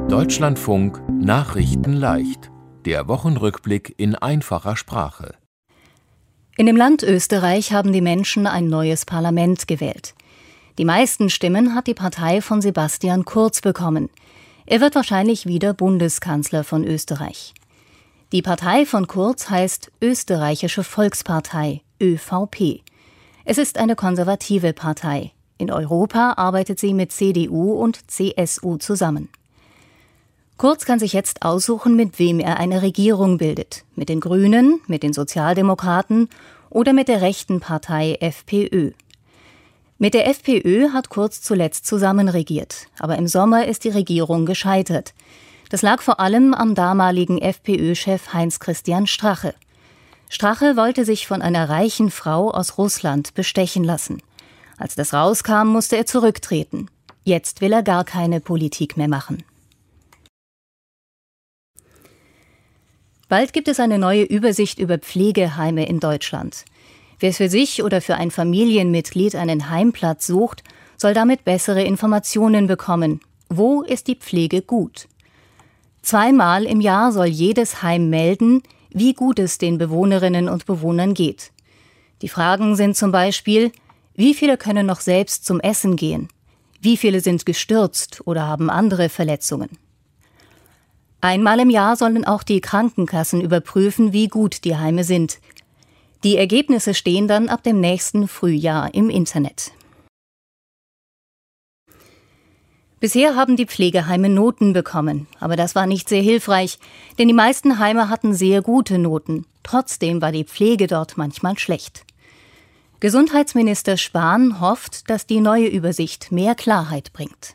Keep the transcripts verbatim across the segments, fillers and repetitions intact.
Deutschlandfunk Nachrichten leicht. Der Wochenrückblick in einfacher Sprache. In dem Land Österreich haben die Menschen ein neues Parlament gewählt. Die meisten Stimmen hat die Partei von Sebastian Kurz bekommen. Er wird wahrscheinlich wieder Bundeskanzler von Österreich. Die Partei von Kurz heißt Österreichische Volkspartei, ÖVP. Es ist eine konservative Partei. In Europa arbeitet sie mit C D U und C S U zusammen. Kurz kann sich jetzt aussuchen, mit wem er eine Regierung bildet. Mit den Grünen, mit den Sozialdemokraten oder mit der rechten Partei FPÖ. Mit der FPÖ hat Kurz zuletzt zusammenregiert. Aber im Sommer ist die Regierung gescheitert. Das lag vor allem am damaligen FPÖ-Chef Heinz-Christian Strache. Strache wollte sich von einer reichen Frau aus Russland bestechen lassen. Als das rauskam, musste er zurücktreten. Jetzt will er gar keine Politik mehr machen. Bald gibt es eine neue Übersicht über Pflegeheime in Deutschland. Wer für sich oder für ein Familienmitglied einen Heimplatz sucht, soll damit bessere Informationen bekommen. Wo ist die Pflege gut? Zweimal im Jahr soll jedes Heim melden, wie gut es den Bewohnerinnen und Bewohnern geht. Die Fragen sind zum Beispiel: Wie viele können noch selbst zum Essen gehen? Wie viele sind gestürzt oder haben andere Verletzungen? Einmal im Jahr sollen auch die Krankenkassen überprüfen, wie gut die Heime sind. Die Ergebnisse stehen dann ab dem nächsten Frühjahr im Internet. Bisher haben die Pflegeheime Noten bekommen, aber das war nicht sehr hilfreich, denn die meisten Heime hatten sehr gute Noten. Trotzdem war die Pflege dort manchmal schlecht. Gesundheitsminister Spahn hofft, dass die neue Übersicht mehr Klarheit bringt.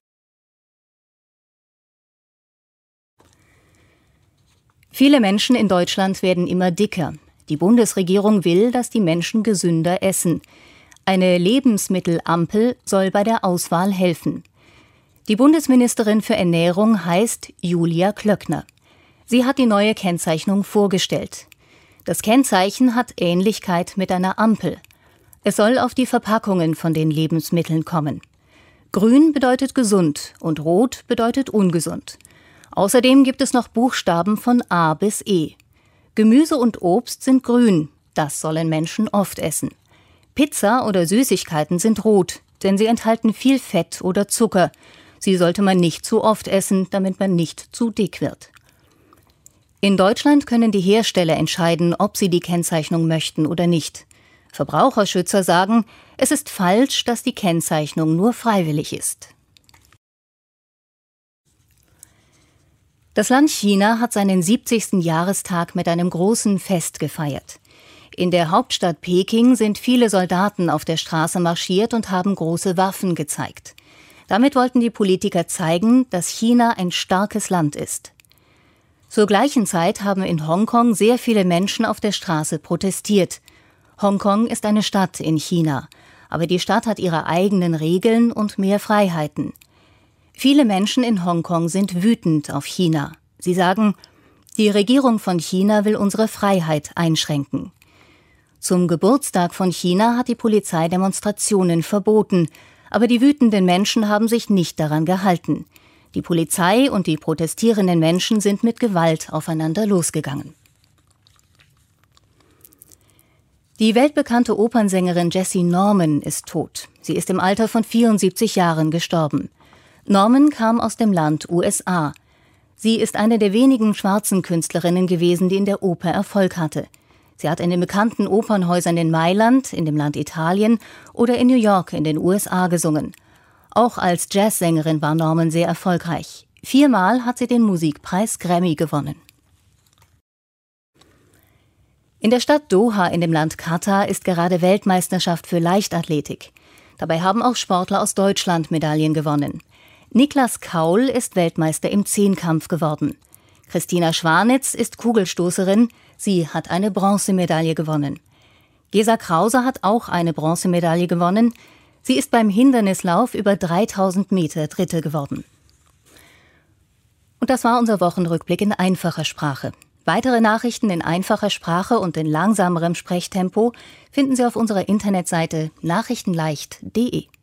Viele Menschen in Deutschland werden immer dicker. Die Bundesregierung will, dass die Menschen gesünder essen. Eine Lebensmittelampel soll bei der Auswahl helfen. Die Bundesministerin für Ernährung heißt Julia Klöckner. Sie hat die neue Kennzeichnung vorgestellt. Das Kennzeichen hat Ähnlichkeit mit einer Ampel. Es soll auf die Verpackungen von den Lebensmitteln kommen. Grün bedeutet gesund und rot bedeutet ungesund. Außerdem gibt es noch Buchstaben von A bis E. Gemüse und Obst sind grün, das sollen Menschen oft essen. Pizza oder Süßigkeiten sind rot, denn sie enthalten viel Fett oder Zucker. Sie sollte man nicht zu oft essen, damit man nicht zu dick wird. In Deutschland können die Hersteller entscheiden, ob sie die Kennzeichnung möchten oder nicht. Verbraucherschützer sagen, es ist falsch, dass die Kennzeichnung nur freiwillig ist. Das Land China hat seinen siebzigsten Jahrestag mit einem großen Fest gefeiert. In der Hauptstadt Peking sind viele Soldaten auf der Straße marschiert und haben große Waffen gezeigt. Damit wollten die Politiker zeigen, dass China ein starkes Land ist. Zur gleichen Zeit haben in Hongkong sehr viele Menschen auf der Straße protestiert. Hongkong ist eine Stadt in China, aber die Stadt hat ihre eigenen Regeln und mehr Freiheiten. Viele Menschen in Hongkong sind wütend auf China. Sie sagen, die Regierung von China will unsere Freiheit einschränken. Zum Geburtstag von China hat die Polizei Demonstrationen verboten, aber die wütenden Menschen haben sich nicht daran gehalten. Die Polizei und die protestierenden Menschen sind mit Gewalt aufeinander losgegangen. Die weltbekannte Opernsängerin Jessie Norman ist tot. Sie ist im Alter von vierundsiebzig Jahren gestorben. Norman kam aus dem Land U S A. Sie ist eine der wenigen schwarzen Künstlerinnen gewesen, die in der Oper Erfolg hatte. Sie hat in den bekannten Opernhäusern in Mailand, in dem Land Italien oder in New York in den U S A gesungen. Auch als Jazzsängerin war Norman sehr erfolgreich. Viermal hat sie den Musikpreis Grammy gewonnen. In der Stadt Doha in dem Land Katar ist gerade Weltmeisterschaft für Leichtathletik. Dabei haben auch Sportler aus Deutschland Medaillen gewonnen. Niklas Kaul ist Weltmeister im Zehnkampf geworden. Christina Schwanitz ist Kugelstoßerin. Sie hat eine Bronzemedaille gewonnen. Gesa Krause hat auch eine Bronzemedaille gewonnen. Sie ist beim Hindernislauf über dreitausend Meter Dritte geworden. Und das war unser Wochenrückblick in einfacher Sprache. Weitere Nachrichten in einfacher Sprache und in langsamerem Sprechtempo finden Sie auf unserer Internetseite nachrichtenleicht punkt de.